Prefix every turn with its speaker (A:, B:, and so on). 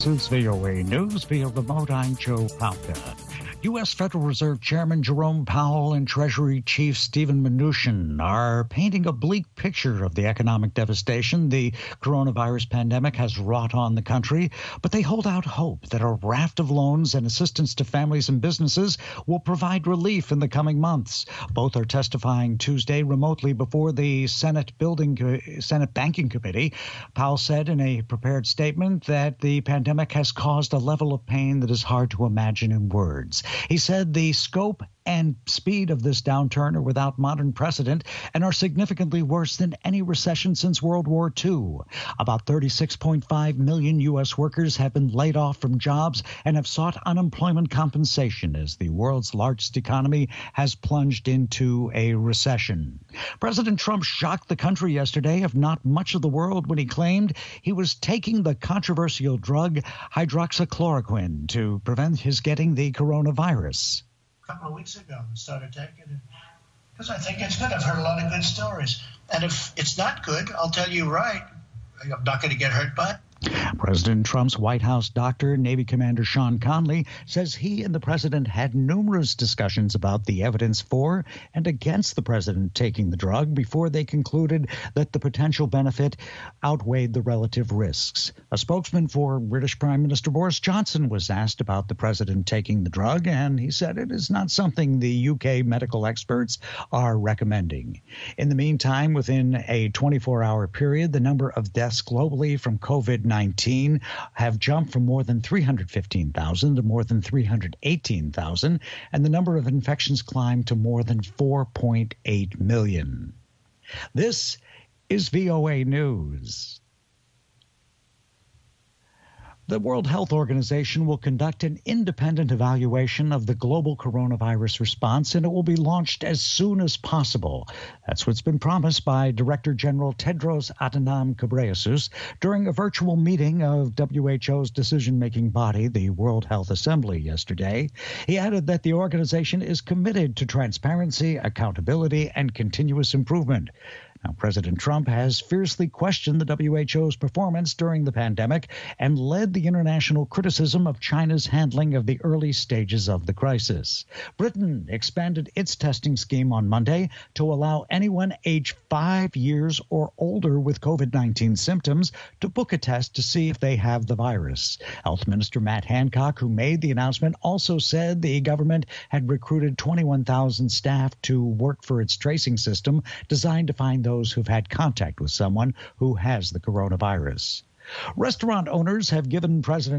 A: This is VOA News via remote. I'm Joe Palca. U.S. Federal Reserve Chairman Jerome Powell and Treasury Chief Steven Mnuchin are painting a bleak picture of the economic devastation the coronavirus pandemic has wrought on the country, but they hold out hope that a raft of loans and assistance to families and businesses will provide relief in the coming months. Both are testifying Tuesday remotely before the Senate Banking Committee. Powell said in a prepared statement that the pandemic has caused a level of pain that is hard to imagine in words. He said the scope and speed of this downturn are without modern precedent and are significantly worse than any recession since World War II. About 36.5 million U.S. workers have been laid off from jobs and have sought unemployment compensation as the world's largest economy has plunged into a recession. President Trump shocked the country yesterday, if not much of the world, when he claimed he was taking the controversial drug hydroxychloroquine to prevent his getting the coronavirus.
B: A couple of weeks ago and started taking it because I think it's good. I've heard a lot of good stories. And if it's not good, I'll tell you right, I'm not going to get hurt by it.
A: President Trump's White House doctor, Navy Commander Sean Conley, says he and the president had numerous discussions about the evidence for and against the president taking the drug before they concluded that the potential benefit outweighed the relative risks. A spokesman for British Prime Minister Boris Johnson was asked about the president taking the drug, and he said it is not something the UK medical experts are recommending. In the meantime, within a 24-hour period, the number of deaths globally from COVID-19 have jumped from more than 315,000 to more than 318,000, and the number of infections climbed to more than 4.8 million. This is VOA News. The World Health Organization will conduct an independent evaluation of the global coronavirus response, and it will be launched as soon as possible. That's what's been promised by Director General Tedros Adhanom Ghebreyesus during a virtual meeting of WHO's decision-making body, the World Health Assembly, yesterday. He added that the organization is committed to transparency, accountability, and continuous improvement. Now, President Trump has fiercely questioned the WHO's performance during the pandemic and led the international criticism of China's handling of the early stages of the crisis. Britain expanded its testing scheme on Monday to allow anyone aged 5 years or older with COVID-19 symptoms to book a test to see if they have the virus. Health Minister Matt Hancock, who made the announcement, also said the government had recruited 21,000 staff to work for its tracing system designed to find those who've had contact with someone who has the coronavirus. Restaurant owners have given President